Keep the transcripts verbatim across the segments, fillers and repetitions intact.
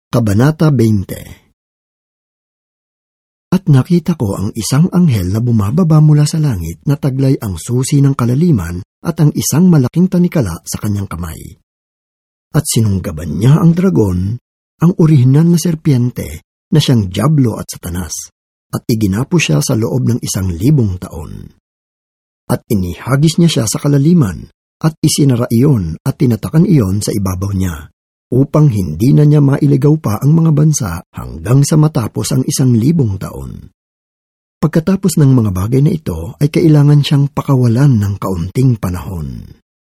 Kabanata twenty. At nakita ko ang isang anghel na bumababa mula sa langit na taglay ang susi ng kalaliman at ang isang malaking tanikala sa kanyang kamay. At sinunggaban niya ang dragon, ang orihinal na serpiente na siyang Diablo at Satanas, at iginapo siya sa loob ng isang libong taon. At inihagis niya siya sa kalaliman, at isinara iyon at tinatakan iyon sa ibabaw niya, upang hindi na niya mailigaw pa ang mga bansa hanggang sa matapos ang isang libong taon. Pagkatapos ng mga bagay na ito ay kailangan siyang pakawalan ng kaunting panahon.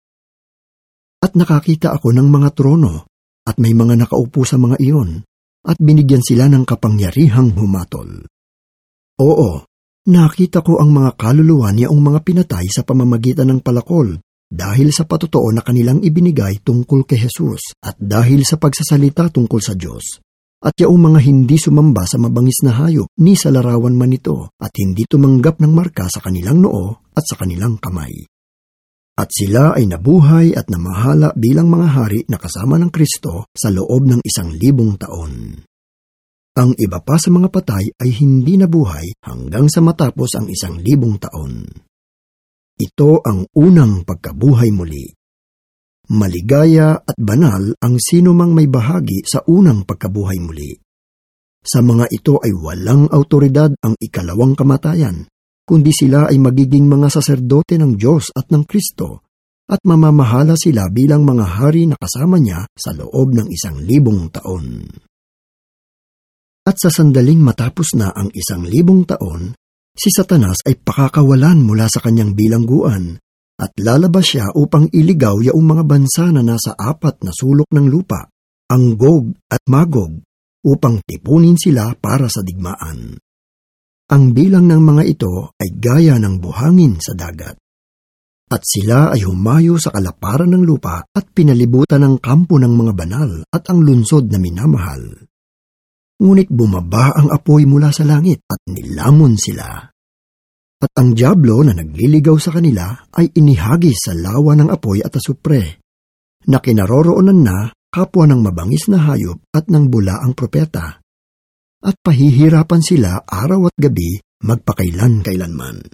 At nakakita ako ng mga trono, at may mga nakaupo sa mga iyon, at binigyan sila ng kapangyarihang humatol. Oo, nakita ko ang mga kaluluwa niyang mga pinatay sa pamamagitan ng palakol, dahil sa patotoo na kanilang ibinigay tungkol kay Jesus at dahil sa pagsasalita tungkol sa Diyos. At yaong mga hindi sumamba sa mabangis na hayop ni sa larawan man ito at hindi tumanggap ng marka sa kanilang noo at sa kanilang kamay. At sila ay nabuhay at namahala bilang mga hari na kasama ng Kristo sa loob ng isang libong taon. Ang iba pa sa mga patay ay hindi nabuhay hanggang sa matapos ang isang libong taon. Ito ang unang pagkabuhay muli. Maligaya at banal ang sino mang may bahagi sa unang pagkabuhay muli. Sa mga ito ay walang autoridad ang ikalawang kamatayan, kundi sila ay magiging mga saserdote ng Diyos at ng Kristo, at mamamahala sila bilang mga hari na kasama niya sa loob ng isang libong taon. At sa sandaling matapos na ang isang libong taon, si Satanas ay pakakawalan mula sa kanyang bilangguan at lalabas siya upang iligaw yaong mga bansa na nasa apat na sulok ng lupa, ang Gog at Magog, upang tipunin sila para sa digmaan. Ang bilang ng mga ito ay gaya ng buhangin sa dagat. At sila ay humayo sa kalaparan ng lupa at pinalibutan ng kampo ng mga banal at ang lunsod na minamahal. Ngunit bumaba ang apoy mula sa langit at nilamon sila. At ang Diablo na nagliligaw sa kanila ay inihagis sa lawa ng apoy at asupre, na kinaroroonan na kapwa ng mabangis na hayop at ng bula ang propeta. At pahihirapan sila araw at gabi magpakailan-kailanman.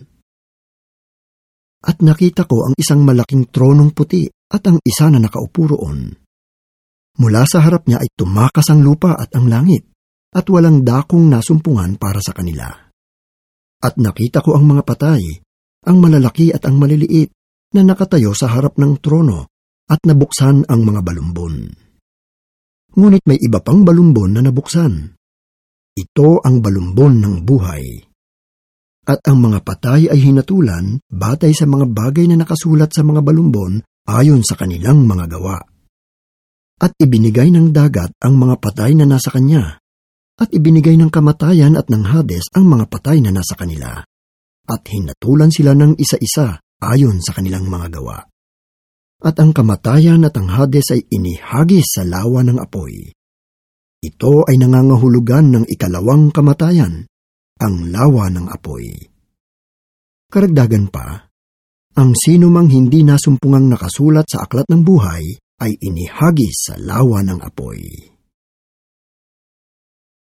At nakita ko ang isang malaking tronong puti at ang isa na nakaupo roon. Mula sa harap niya ay tumakas ang lupa at ang langit, at walang dakong nasumpungan para sa kanila. At nakita ko ang mga patay, ang malalaki at ang maliliit, na nakatayo sa harap ng trono, at nabuksan ang mga balumbon. Ngunit may iba pang balumbon na nabuksan. Ito ang balumbon ng buhay. At ang mga patay ay hinatulan batay sa mga bagay na nakasulat sa mga balumbon ayon sa kanilang mga gawa. At ibinigay ng dagat ang mga patay na nasa kanya, at ibinigay ng kamatayan at ng Hades ang mga patay na nasa kanila, at hinatulan sila ng isa-isa ayon sa kanilang mga gawa. At ang kamatayan at ang Hades ay inihagis sa lawa ng apoy. Ito ay nangangahulugan ng ikalawang kamatayan, ang lawa ng apoy. Karagdagan pa, ang sino mang hindi nasumpungang nakasulat sa aklat ng buhay ay inihagis sa lawa ng apoy.